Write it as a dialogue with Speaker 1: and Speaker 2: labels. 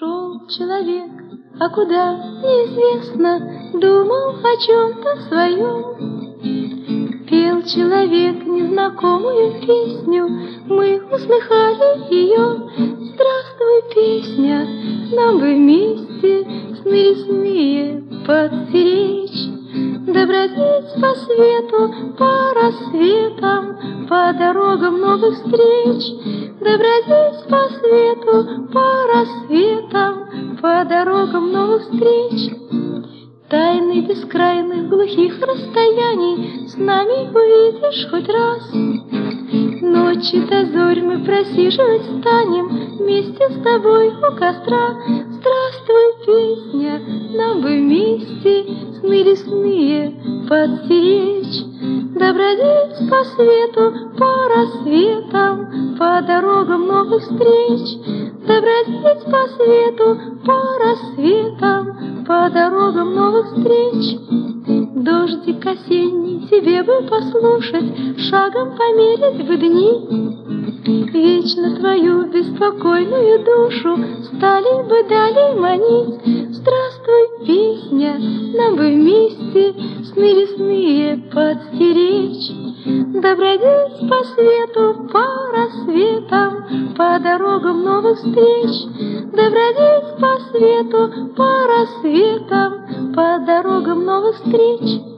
Speaker 1: Шел человек, а куда неизвестно, думал о чем-то своем. Пел человек незнакомую песню, мы услыхали ее. Здравствуй, песня, нам бы вместе сны лесные подстеречь, да бродить по свету, по рассветам, по дорогам новых встреч, да бродить по свету, по рассветам, по дорогам новых встреч. Тайны бескрайных глухих расстояний с нами увидишь хоть раз. Ночи до зорь мы просиживать станем вместе с тобой у костра. Здравствуй, песня, нам бы вместе сны лесные подстеречь, да бродить по свету, по рассветам, по дорогам новых встреч, да бродить по свету, по рассветам, по дорогам новых встреч. Дождик осенний тебе бы послушать, шагом померить бы дни, вечно твою беспокойную душу стали бы далее манить. Здравствуй, песня, нам бы вместе сны лесные подстеречь, да бродить по свету, по рассветам, по дорогам новых встреч, да бродить по свету, по рассветам, по дорогам новых встреч.